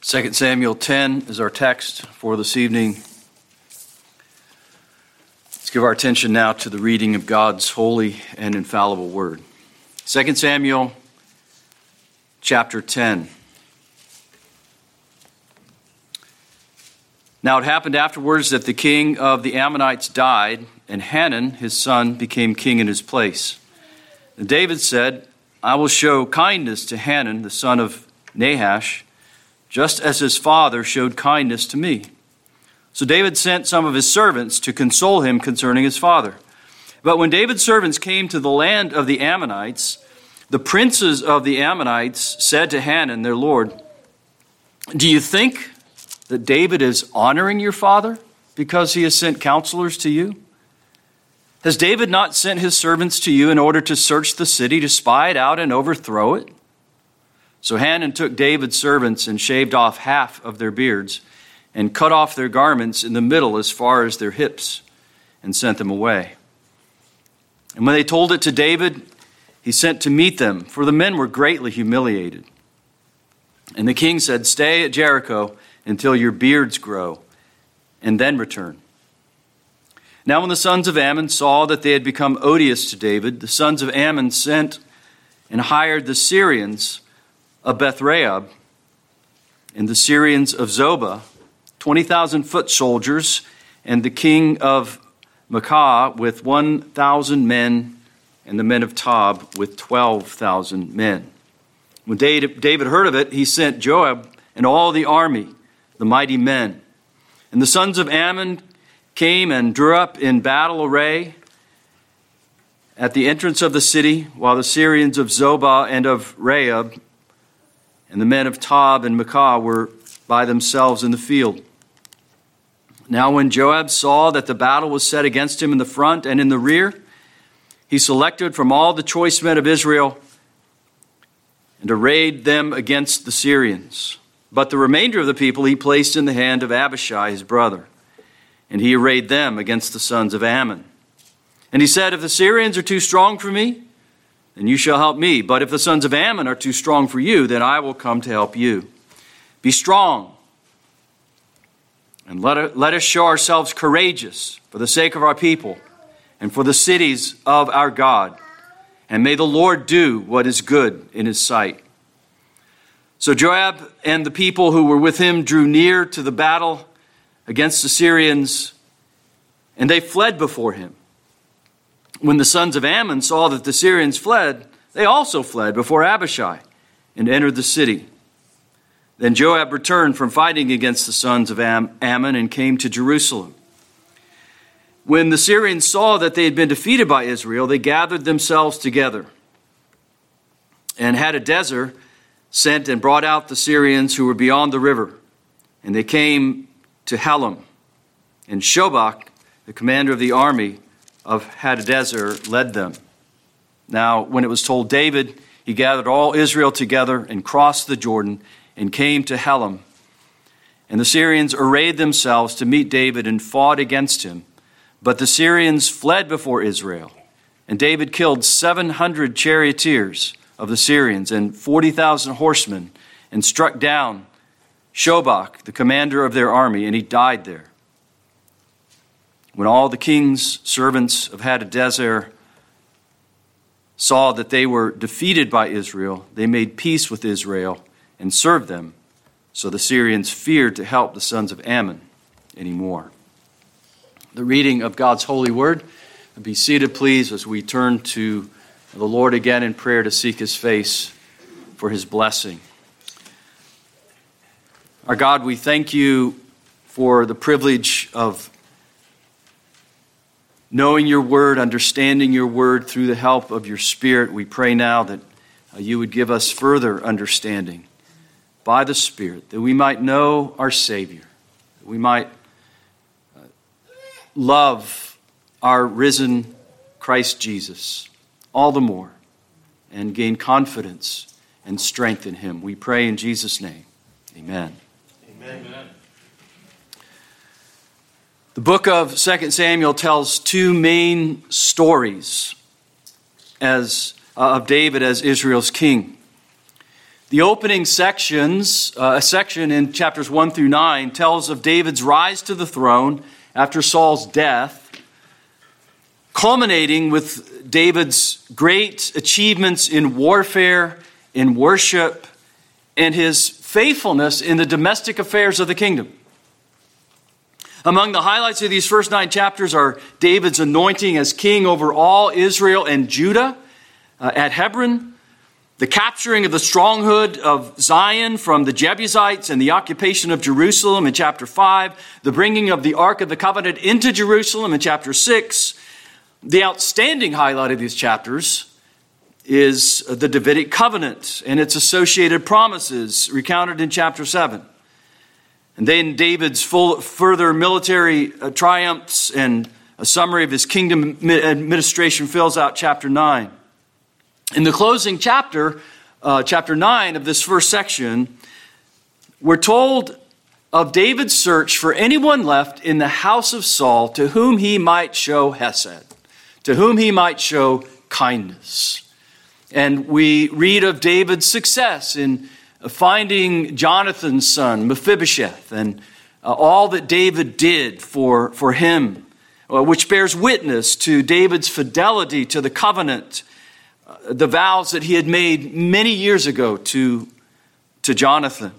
2 Samuel 10 is our text for this evening. Let's give our attention now to the reading of God's holy and infallible word. 2 Samuel chapter 10. Now it happened afterwards that the king of the Ammonites died, and Hanun, his son, became king in his place. And David said, I will show kindness to Hanun, the son of Nahash, just as his father showed kindness to me. So David sent some of his servants to console him concerning his father. But when David's servants came to the land of the Ammonites, the princes of the Ammonites said to Hanun, their lord, do you think that David is honoring your father because he has sent counselors to you? Has David not sent his servants to you in order to search the city, to spy it out and overthrow it? So Hanun took David's servants and shaved off half of their beards and cut off their garments in the middle as far as their hips and sent them away. And when they told it to David, he sent to meet them, for the men were greatly humiliated. And the king said, stay at Jericho until your beards grow, and then return. Now when the sons of Ammon saw that they had become odious to David, the sons of Ammon sent and hired the Syrians of Beth-Rahab and the Syrians of Zobah, 20,000 foot soldiers, and the king of Maacah with 1,000 men, and the men of Tob with 12,000 men. When David heard of it, he sent Joab and all the army, the mighty men. And the sons of Ammon came and drew up in battle array at the entrance of the city, while the Syrians of Zobah and of Rahab and the men of Tob and Maacah were by themselves in the field. Now when Joab saw that the battle was set against him in the front and in the rear, he selected from all the choice men of Israel and arrayed them against the Syrians. But the remainder of the people he placed in the hand of Abishai, his brother, and he arrayed them against the sons of Ammon. And he said, if the Syrians are too strong for me, then you shall help me. But if the sons of Ammon are too strong for you, then I will come to help you. Be strong, and let us show ourselves courageous for the sake of our people and for the cities of our God. And may the Lord do what is good in his sight. So Joab and the people who were with him drew near to the battle against the Syrians, and they fled before him. When the sons of Ammon saw that the Syrians fled, they also fled before Abishai and entered the city. Then Joab returned from fighting against the sons of Ammon and came to Jerusalem. When the Syrians saw that they had been defeated by Israel, they gathered themselves together. And Hadadezer sent and brought out the Syrians who were beyond the river. And they came to Helam. And Shobach, the commander of the army of Hadadezer, led them. Now, when it was told David, he gathered all Israel together and crossed the Jordan and came to Helam. And the Syrians arrayed themselves to meet David and fought against him. But the Syrians fled before Israel. And David killed 700 charioteers of the Syrians and 40,000 horsemen, and struck down Shobach, the commander of their army, and he died there. When all the king's servants of Hadadezer saw that they were defeated by Israel, they made peace with Israel and served them. So the Syrians feared to help the sons of Ammon anymore. The reading of God's holy word. Be seated, please, as we turn to the Lord again in prayer to seek his face for his blessing. Our God, we thank you for the privilege of knowing your word, understanding your word through the help of your Spirit. We pray now that you would give us further understanding by the Spirit, that we might know our Savior, that we might love our risen Christ Jesus all the more and gain confidence and strength in him. We pray in Jesus' name. Amen. Amen. The book of 2 Samuel tells two main stories of David as Israel's king. The opening sections, a section in chapters 1 through 9, tells of David's rise to the throne after Saul's death, culminating with David's great achievements in warfare, in worship, and his faithfulness in the domestic affairs of the kingdom. Among the highlights of these first 9 chapters are David's anointing as king over all Israel and Judah at Hebron, the capturing of the stronghold of Zion from the Jebusites and the occupation of Jerusalem in chapter 5, the bringing of the Ark of the Covenant into Jerusalem in chapter 6. The outstanding highlight of these chapters is the Davidic covenant and its associated promises recounted in chapter 7. And then David's further military triumphs and a summary of his kingdom administration fills out chapter 9. In the closing chapter, chapter 9 of this first section, we're told of David's search for anyone left in the house of Saul to whom he might show hesed, to whom he might show kindness. And we read of David's success in finding Jonathan's son, Mephibosheth, and all that David did for him, which bears witness to David's fidelity to the covenant, the vows that he had made many years ago to Jonathan.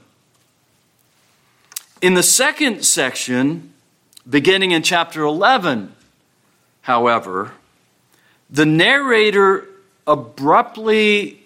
In the second section, beginning in chapter 11, however, the narrator abruptly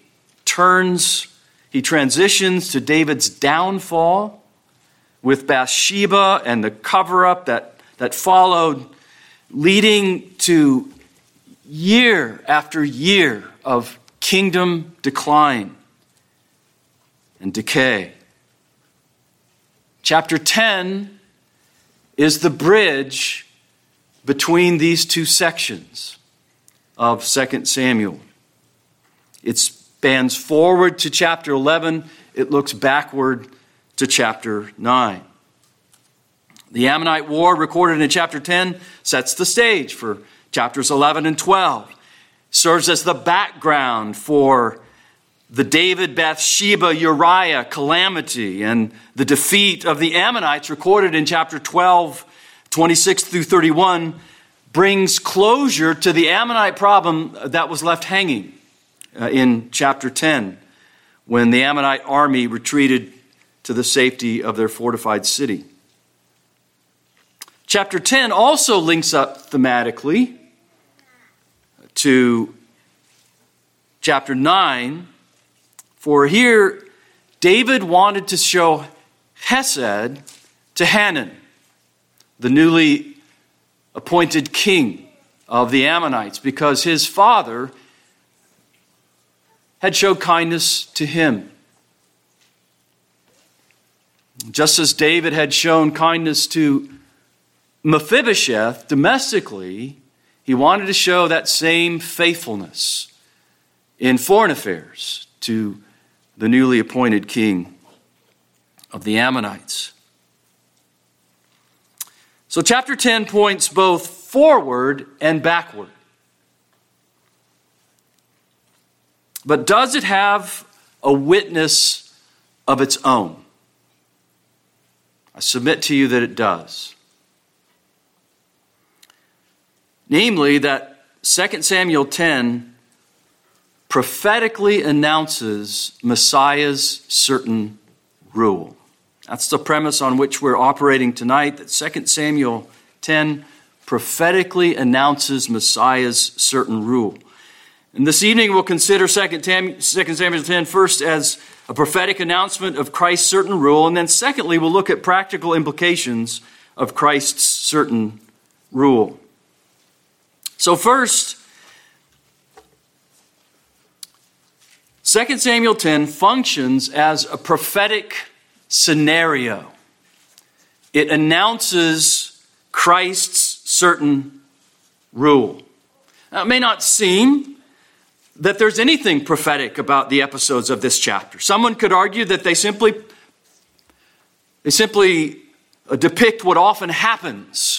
transitions to David's downfall with Bathsheba and the cover-up that followed, leading to year after year of kingdom decline and decay. Chapter 10 is the bridge between these two sections of 2 Samuel. It spans forward to chapter 11. It looks backward to chapter 9. The Ammonite War recorded in chapter 10 sets the stage for chapters 11 and 12. Serves as the background for the David, Bathsheba, Uriah calamity and the defeat of the Ammonites recorded in chapter 12, 26 through 31, brings closure to the Ammonite problem that was left hanging in chapter 10 when the Ammonite army retreated to the safety of their fortified city. Chapter 10 also links up thematically to chapter 9, for here David wanted to show hesed to Hanun, the newly appointed king of the Ammonites, because his father had showed kindness to him. Just as David had shown kindness to Mephibosheth domestically, he wanted to show that same faithfulness in foreign affairs to the newly appointed king of the Ammonites. So chapter 10 points both forward and backward. But does it have a witness of its own? I submit to you that it does. Namely, that 2 Samuel 10 prophetically announces Messiah's certain rule. That's the premise on which we're operating tonight, that 2 Samuel 10 prophetically announces Messiah's certain rule. And this evening we'll consider 2 Samuel 10 first as a prophetic announcement of Christ's certain rule, and then secondly we'll look at practical implications of Christ's certain rule. So first, 2 Samuel 10 functions as a prophetic scenario. It announces Christ's certain rule. Now, it may not seem that there's anything prophetic about the episodes of this chapter. Someone could argue that they simply depict what often happens.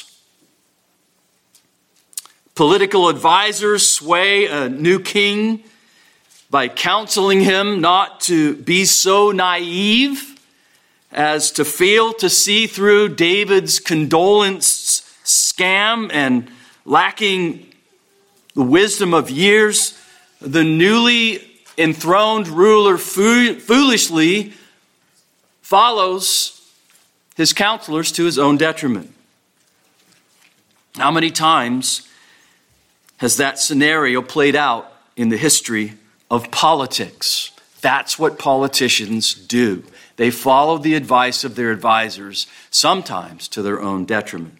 Political advisors sway a new king by counseling him not to be so naive as to fail to see through David's condolence scam, and lacking the wisdom of years, the newly enthroned ruler foolishly follows his counselors to his own detriment. How many times has that scenario played out in the history of politics? That's what politicians do. They follow the advice of their advisors, sometimes to their own detriment.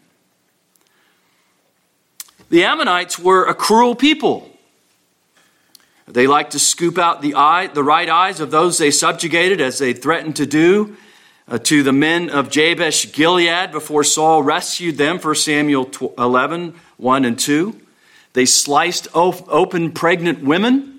The Ammonites were a cruel people. They liked to scoop out the right eyes of those they subjugated, as they threatened to do to the men of Jabesh Gilead before Saul rescued them, 1 Samuel 11, 1 and 2. They sliced open pregnant women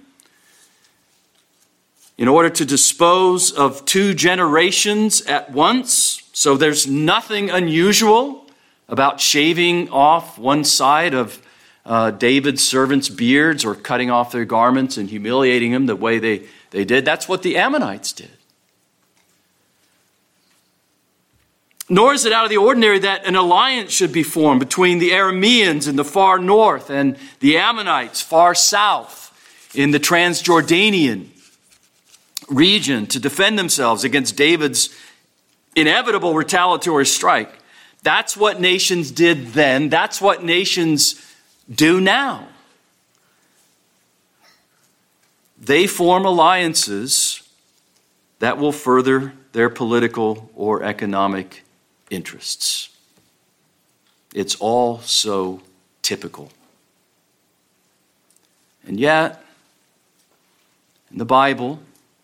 in order to dispose of 2 generations at once. So there's nothing unusual about shaving off one side of David's servants' beards or cutting off their garments and humiliating them the way they did. That's what the Ammonites did. Nor is it out of the ordinary that an alliance should be formed between the Arameans in the far north and the Ammonites far south in the Transjordanian region to defend themselves against David's inevitable retaliatory strike. That's what nations did then. That's what nations do now. They form alliances that will further their political or economic interests. It's all so typical. And yet, in the Bible,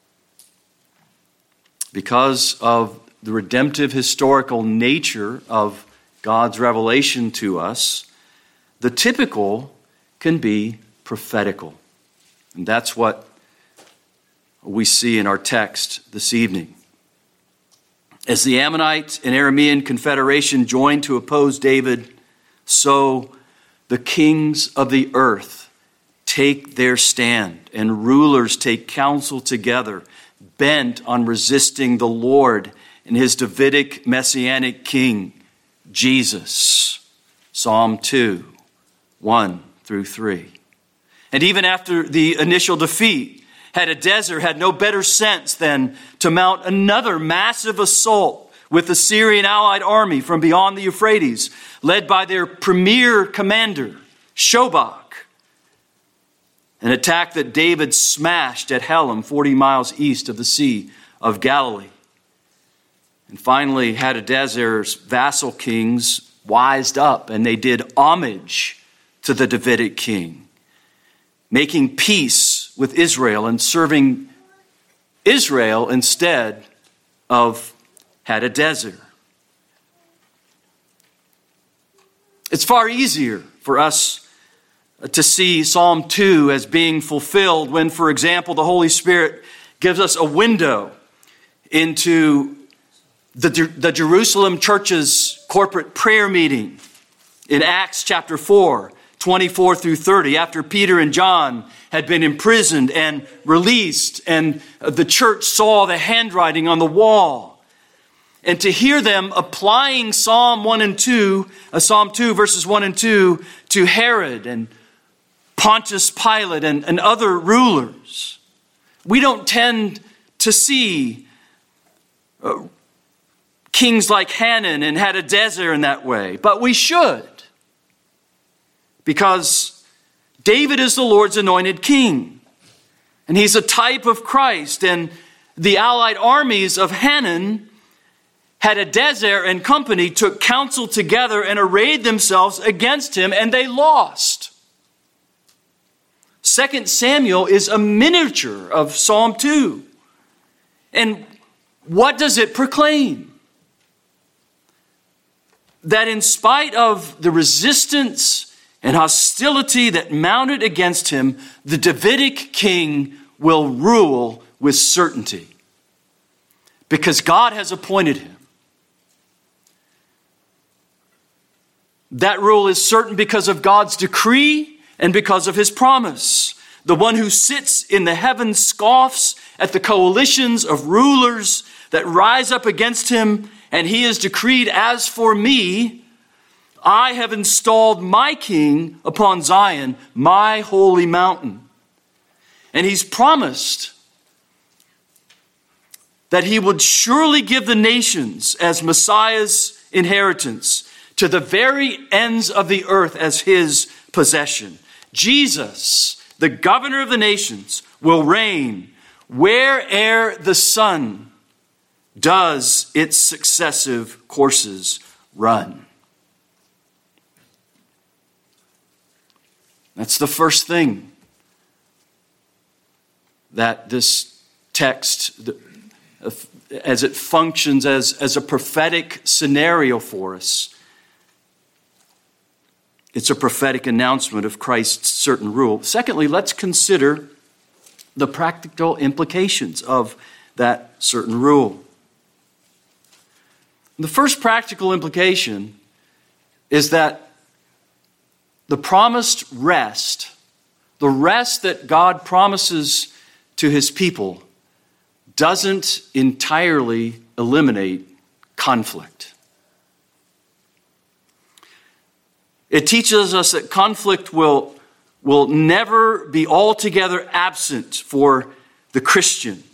because of the redemptive historical nature of God's revelation to us, the typical can be prophetical. And that's what we see in our text this evening. As the Ammonite and Aramean confederation joined to oppose David, so the kings of the earth take their stand, and rulers take counsel together, bent on resisting the Lord and his Davidic messianic king, Jesus. Psalm 2, 1 through 3. And even after the initial defeat, Hadadezer had no better sense than to mount another massive assault with the Syrian allied army from beyond the Euphrates, led by their premier commander, Shobach. An attack that David smashed at Helam, 40 miles east of the Sea of Galilee. And finally, Hadadezer's vassal kings wised up and they did homage to the Davidic king, making peace with Israel and serving Israel instead of Hadadezer. It's far easier for us to see Psalm 2 as being fulfilled when, for example, the Holy Spirit gives us a window into the Jerusalem church's corporate prayer meeting in Acts chapter 4, 24 through 30, after Peter and John had been imprisoned and released, and the church saw the handwriting on the wall. And to hear them applying Psalm 2 verses 1 and 2 to Herod and Pontius Pilate and other rulers. We don't tend to see kings like Hanan and Hadadezer in that way, but we should. Because David is the Lord's anointed king. And he's a type of Christ. And the allied armies of Hanan, Hadadezer and company took counsel together and arrayed themselves against him, and they lost. 2 Samuel is a miniature of Psalm 2. And what does it proclaim? That in spite of the resistance and hostility that mounted against him, the Davidic king will rule with certainty. Because God has appointed him. That rule is certain because of God's decree and because of his promise. The one who sits in the heavens scoffs at the coalitions of rulers that rise up against him, and he has decreed, as for me, I have installed my king upon Zion, my holy mountain. And he's promised that he would surely give the nations as Messiah's inheritance, to the very ends of the earth as his possession. Jesus, the governor of the nations, will reign where'er the sun does its successive courses run. That's the first thing that this text, as it functions as a prophetic scenario for us, it's a prophetic announcement of Christ's certain rule. Secondly, let's consider the practical implications of that certain rule. The first practical implication is that the promised rest, the rest that God promises to his people, doesn't entirely eliminate conflict. It teaches us that conflict will never be altogether absent for the Christian.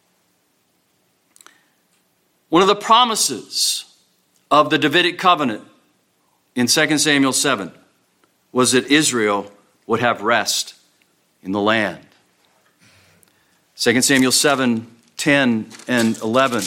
One of the promises of the Davidic covenant in 2 Samuel 7 was that Israel would have rest in the land. 2 Samuel 7, 10 and 11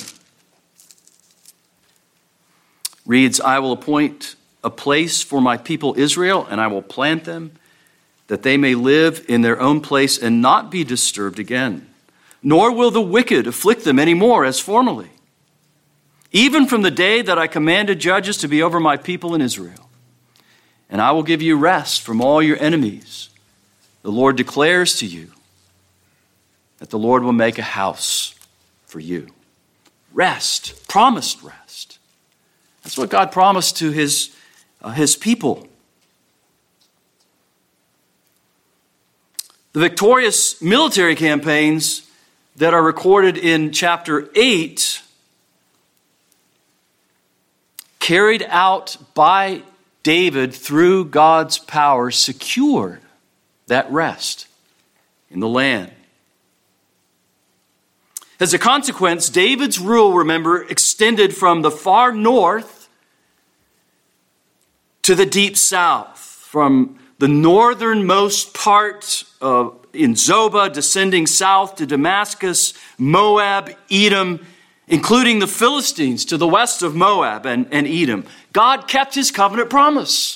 reads, I will appoint a place for my people Israel, and I will plant them, that they may live in their own place and not be disturbed again. Nor will the wicked afflict them any more as formerly, even from the day that I commanded judges to be over my people in Israel. And I will give you rest from all your enemies. The Lord declares to you that the Lord will make a house for you. Rest, promised rest. That's what God promised to his people. The victorious military campaigns that are recorded in chapter 8, carried out by David through God's power, secured that rest in the land. As a consequence, David's rule, remember, extended from the far north to the deep south, from the northernmost part in Zobah, descending south to Damascus, Moab, Edom, including the Philistines to the west of Moab and Edom. God kept his covenant promise.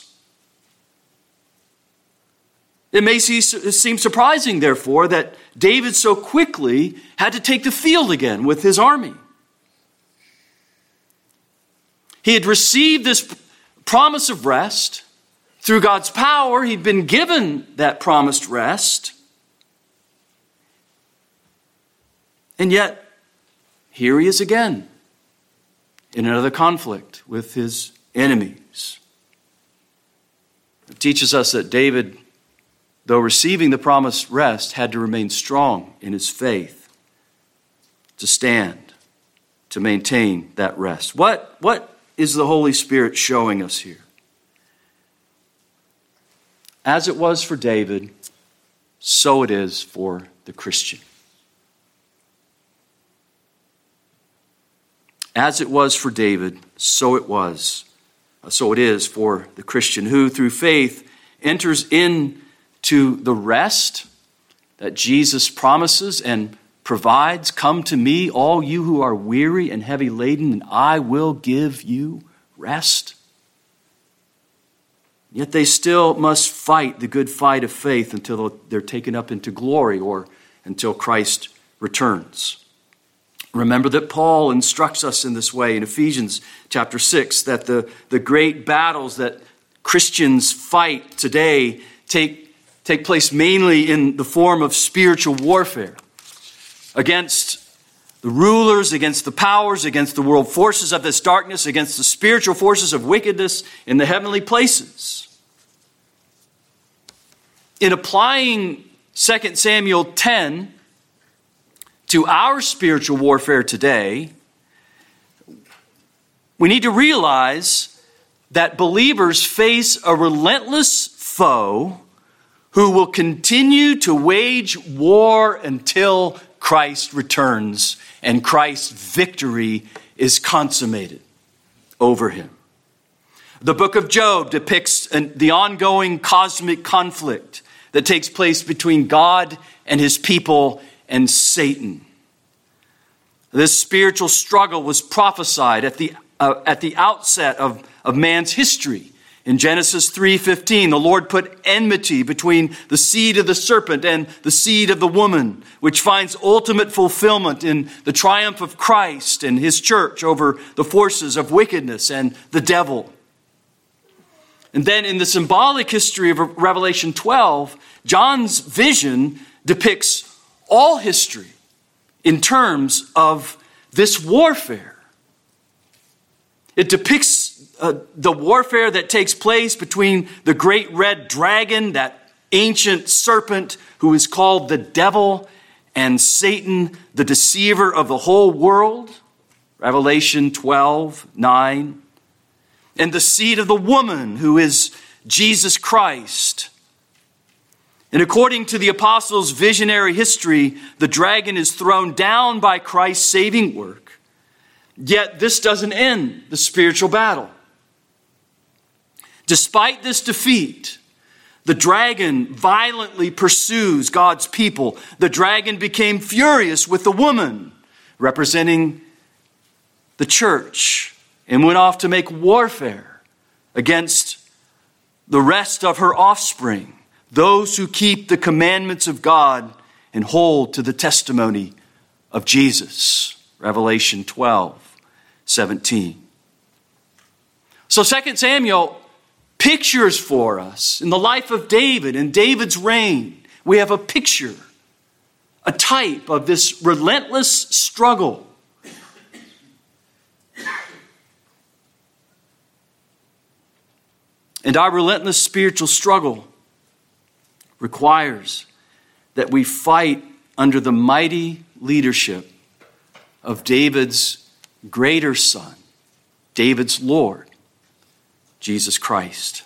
It may seem surprising, therefore, that David so quickly had to take the field again with his army. He had received this promise of rest. Through God's power, he'd been given that promised rest. And yet, here he is again in another conflict with his enemies. It teaches us that David, though receiving the promised rest, had to remain strong in his faith to stand, to maintain that rest. What is the Holy Spirit showing us here? As it was for David, so it is for the Christian. As it was for David, so it is for the Christian, who through faith enters into the rest that Jesus promises and provides. Come to me, all you who are weary and heavy laden, and I will give you rest. Yet they still must fight the good fight of faith until they're taken up into glory or until Christ returns. Remember that Paul instructs us in this way in Ephesians chapter 6, that the great battles that Christians fight today take place mainly in the form of spiritual warfare against the rulers, against the powers, against the world forces of this darkness, against the spiritual forces of wickedness in the heavenly places. In applying 2 Samuel 10 to our spiritual warfare today, we need to realize that believers face a relentless foe who will continue to wage war until Christ returns and Christ's victory is consummated over him. The book of Job depicts the ongoing cosmic conflict that takes place between God and his people and Satan. This spiritual struggle was prophesied at the outset of man's history. In Genesis 3:15, the Lord put enmity between the seed of the serpent and the seed of the woman, which finds ultimate fulfillment in the triumph of Christ and his church over the forces of wickedness and the devil. And then in the symbolic history of Revelation 12, John's vision depicts all history in terms of this warfare. It depicts the warfare that takes place between the great red dragon, that ancient serpent who is called the devil, and Satan, the deceiver of the whole world, Revelation 12:9, and the seed of the woman who is Jesus Christ. And according to the apostles' visionary history, the dragon is thrown down by Christ's saving work. Yet this doesn't end the spiritual battle. Despite this defeat, the dragon violently pursues God's people. The dragon became furious with the woman, representing the church, and went off to make warfare against the rest of her offspring, those who keep the commandments of God and hold to the testimony of Jesus. Revelation 12:17. So 2 Samuel pictures for us in the life of David and David's reign. We have a picture, a type of this relentless struggle. And our relentless spiritual struggle requires that we fight under the mighty leadership of David's greater son, David's Lord, Jesus Christ.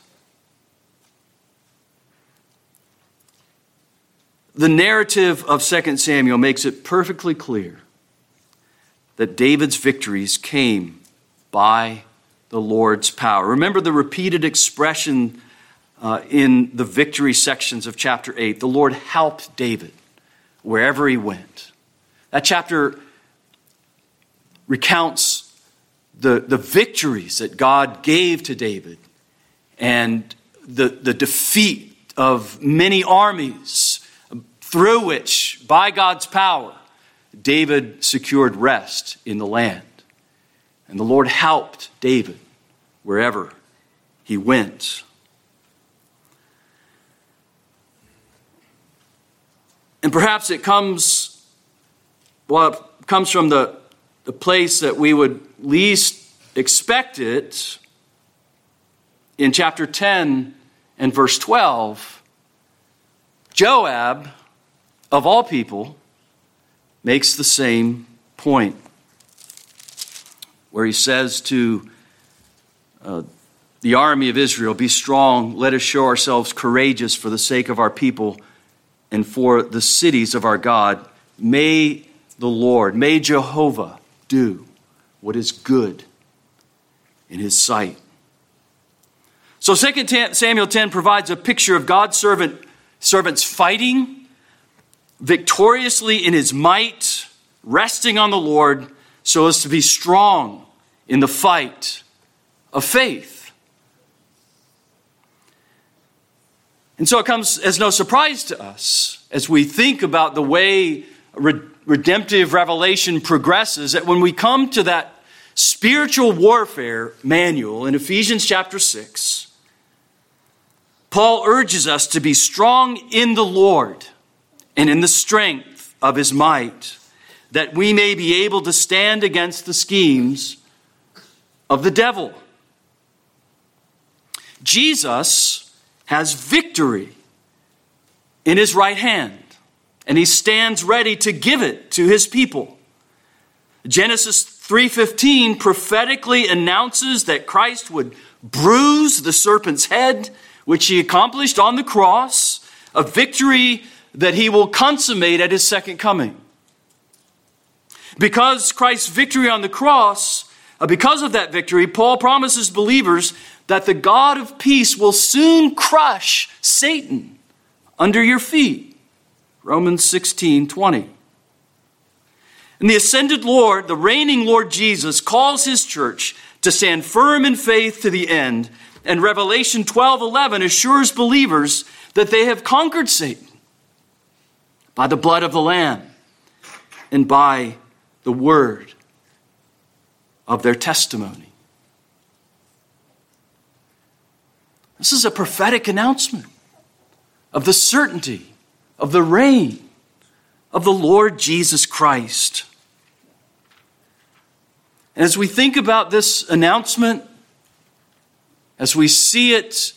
The narrative of 2 Samuel makes it perfectly clear that David's victories came by the Lord's power. Remember the repeated expression in the victory sections of chapter 8. The Lord helped David wherever he went. That chapter recounts the victories that God gave to David and the defeat of many armies through which, by God's power, David secured rest in the land. And the Lord helped David wherever he went. And perhaps it comes from the place that we would least expect it. In chapter 10 and verse 12, Joab, of all people, makes the same point, where he says to the army of Israel, "Be strong, let us show ourselves courageous for the sake of our people and for the cities of our God. May the Lord, may Jehovah do what is good in his sight." So 2 Samuel 10 provides a picture of God's servants fighting victoriously in his might, resting on the Lord so as to be strong in the fight of faith. And so it comes as no surprise to us as we think about the way redemptive revelation progresses, that when we come to that spiritual warfare manual in Ephesians chapter 6, Paul urges us to be strong in the Lord and in the strength of his might, that we may be able to stand against the schemes of the devil. Jesus has victory in his right hand, and he stands ready to give it to his people. Genesis 3:15 prophetically announces that Christ would bruise the serpent's head, which he accomplished on the cross, a victory that he will consummate at his second coming. Because Christ's victory on the cross, because of that victory, Paul promises believers that the God of peace will soon crush Satan under your feet. Romans 16:20. And the ascended Lord, the reigning Lord Jesus, calls his church to stand firm in faith to the end. And Revelation 12:11 assures believers that they have conquered Satan by the blood of the Lamb and by the word of their testimony. This is a prophetic announcement of the certainty of the reign of the Lord Jesus Christ. And as we think about this announcement, as we see it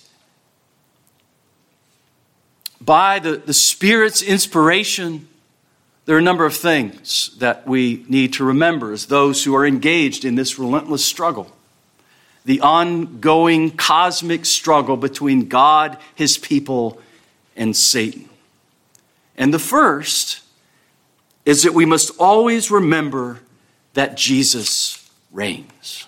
by the Spirit's inspiration, there are a number of things that we need to remember as those who are engaged in this relentless struggle. The ongoing cosmic struggle between God, his people, and Satan. And the first is that we must always remember that Jesus reigns.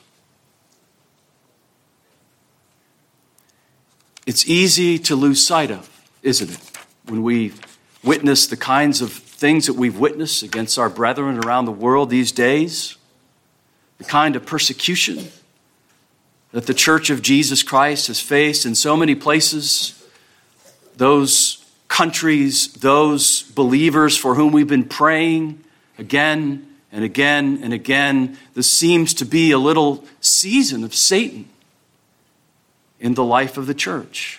It's easy to lose sight of, isn't it? When we witness the kinds of things that we've witnessed against our brethren around the world these days, the kind of persecution that the Church of Jesus Christ has faced in so many places, those countries, those believers for whom we've been praying again and again and again. This seems to be a little season of Satan in the life of the church.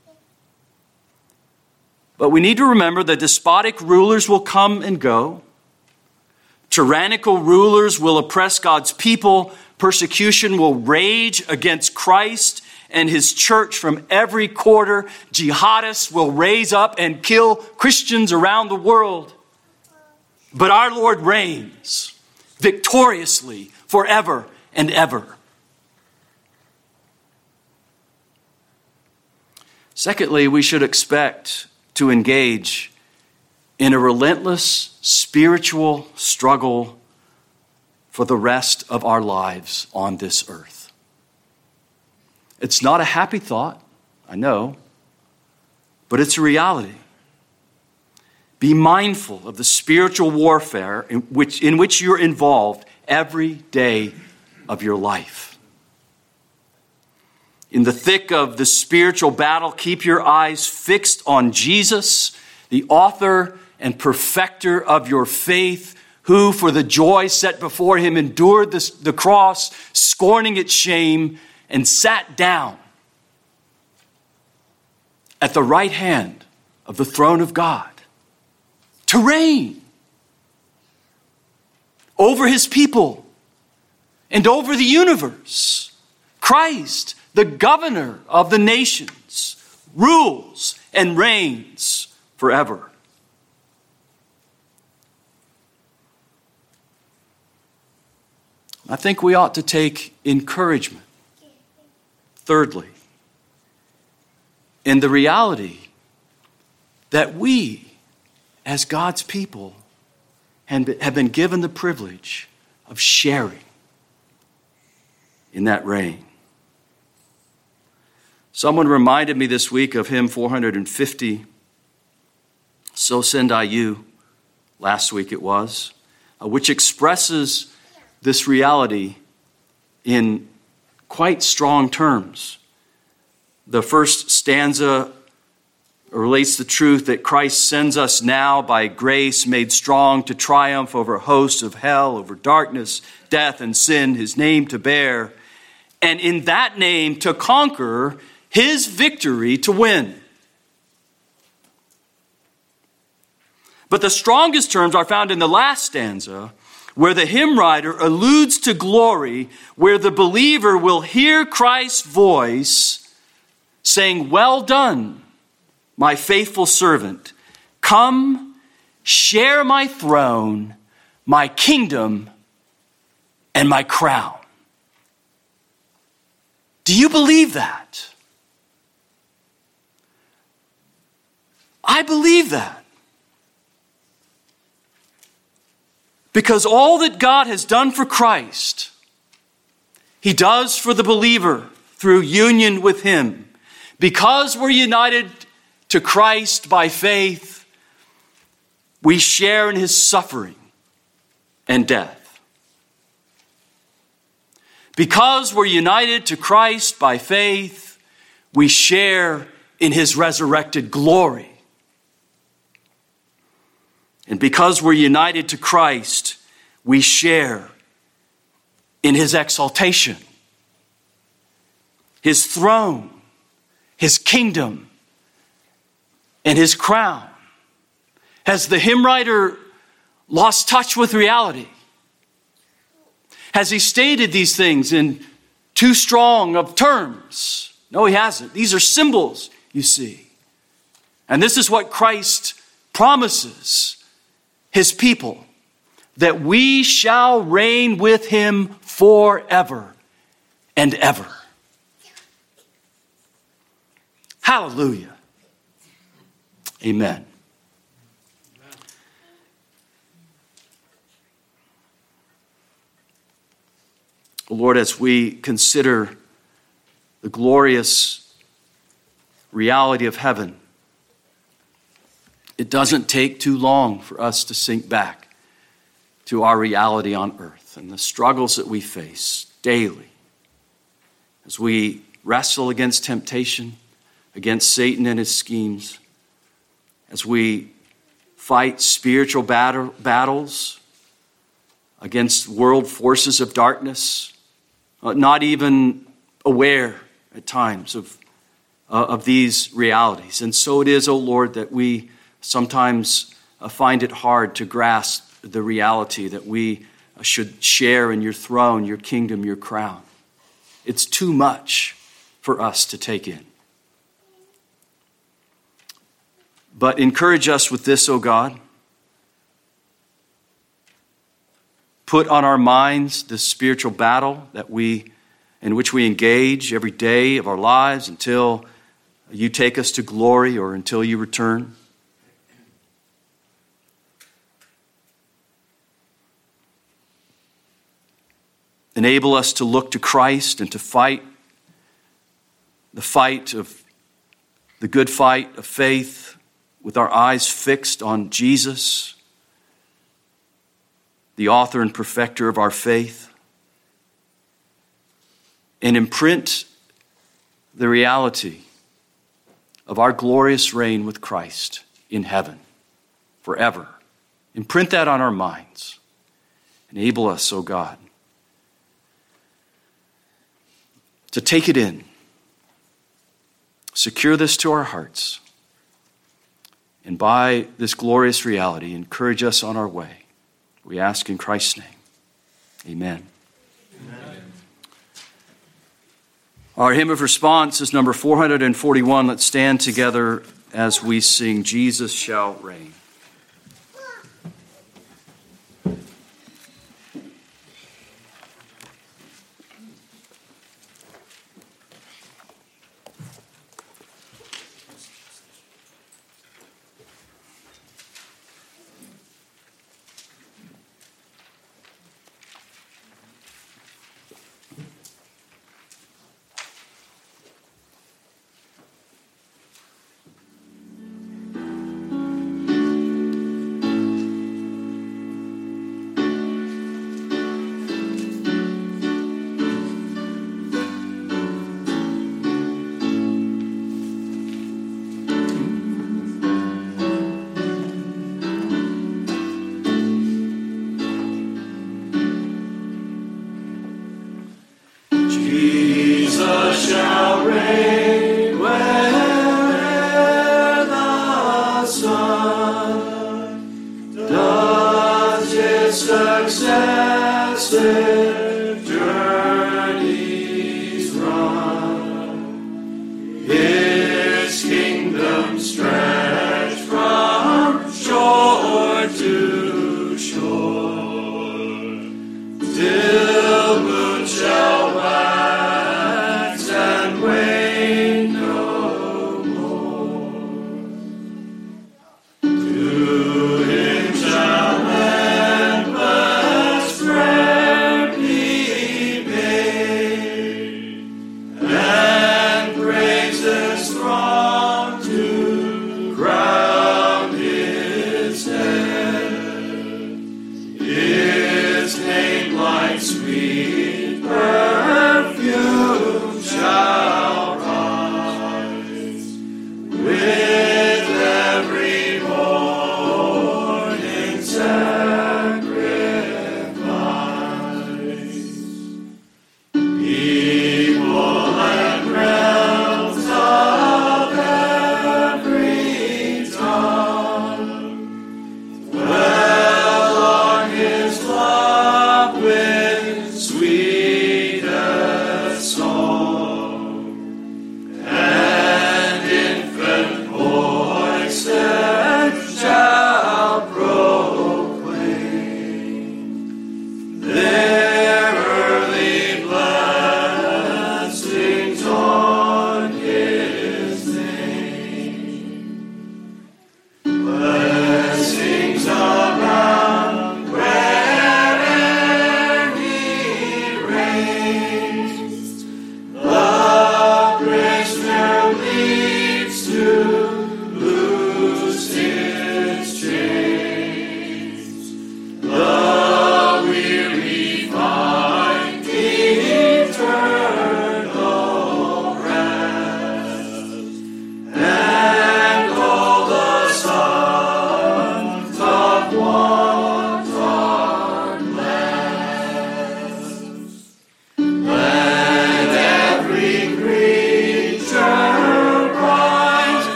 But we need to remember that despotic rulers will come and go. Tyrannical rulers will oppress God's people. Persecution will rage against Christ and his church from every quarter. Jihadists will raise up and kill Christians around the world. But our Lord reigns victoriously forever and ever. Secondly, we should expect to engage in a relentless spiritual struggle for the rest of our lives on this earth. It's not a happy thought, I know, but it's a reality. Be mindful of the spiritual warfare in which you're involved every day of your life. In the thick of the spiritual battle, keep your eyes fixed on Jesus, the author and perfecter of your faith, who for the joy set before him endured the cross, scorning its shame, and sat down at the right hand of the throne of God to reign over his people and over the universe. Christ, the governor of the nations, rules and reigns forever. I think we ought to take encouragement, thirdly, in the reality that we, as God's people, have been given the privilege of sharing in that reign. Someone reminded me this week of hymn 450, So Send I You, last week it was, which expresses this reality in quite strong terms. The first stanza relates the truth that Christ sends us now by grace made strong to triumph over hosts of hell, over darkness, death, and sin, his name to bear, and in that name to conquer, his victory to win. But the strongest terms are found in the last stanza, where the hymn writer alludes to glory, where the believer will hear Christ's voice saying, "Well done, my faithful servant. Come, share my throne, my kingdom, and my crown. Do you believe that? I believe that. Because all that God has done for Christ, He does for the believer through union with Him. Because we're united to Christ by faith, we share in His suffering and death. Because we're united to Christ by faith, we share in His resurrected glory. And because we're united to Christ, we share in His exaltation, His throne, His kingdom, and His crown. Has the hymn writer lost touch with reality? Has he stated these things in too strong of terms? No, he hasn't. These are symbols, you see. And this is what Christ promises His people, that we shall reign with Him forever and ever. Hallelujah. Amen. Lord, as we consider the glorious reality of heaven, it doesn't take too long for us to sink back to our reality on earth and the struggles that we face daily as we wrestle against temptation, against Satan and his schemes, as we fight spiritual battles against world forces of darkness, not even aware at times of these realities. And so it is, O Lord, that we sometimes find it hard to grasp the reality that we should share in your throne, your kingdom, your crown. It's too much for us to take in. But encourage us with this, O God. Put on our minds this spiritual battle in which we engage every day of our lives until you take us to glory or until you return. Enable us to look to Christ and to fight the good fight of faith with our eyes fixed on Jesus, the author and perfecter of our faith, and imprint the reality of our glorious reign with Christ in heaven forever. Imprint that on our minds. Enable us, O God, to take it in. Secure this to our hearts. And by this glorious reality, encourage us on our way. We ask in Christ's name. Amen. Amen. Our hymn of response is number 441. Let's stand together as we sing, Jesus Shall Reign. His kingdom stretched from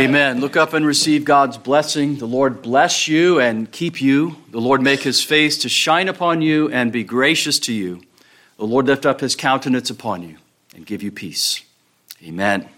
Amen. Look up and receive God's blessing. The Lord bless you and keep you. The Lord make his face to shine upon you and be gracious to you. The Lord lift up his countenance upon you and give you peace. Amen.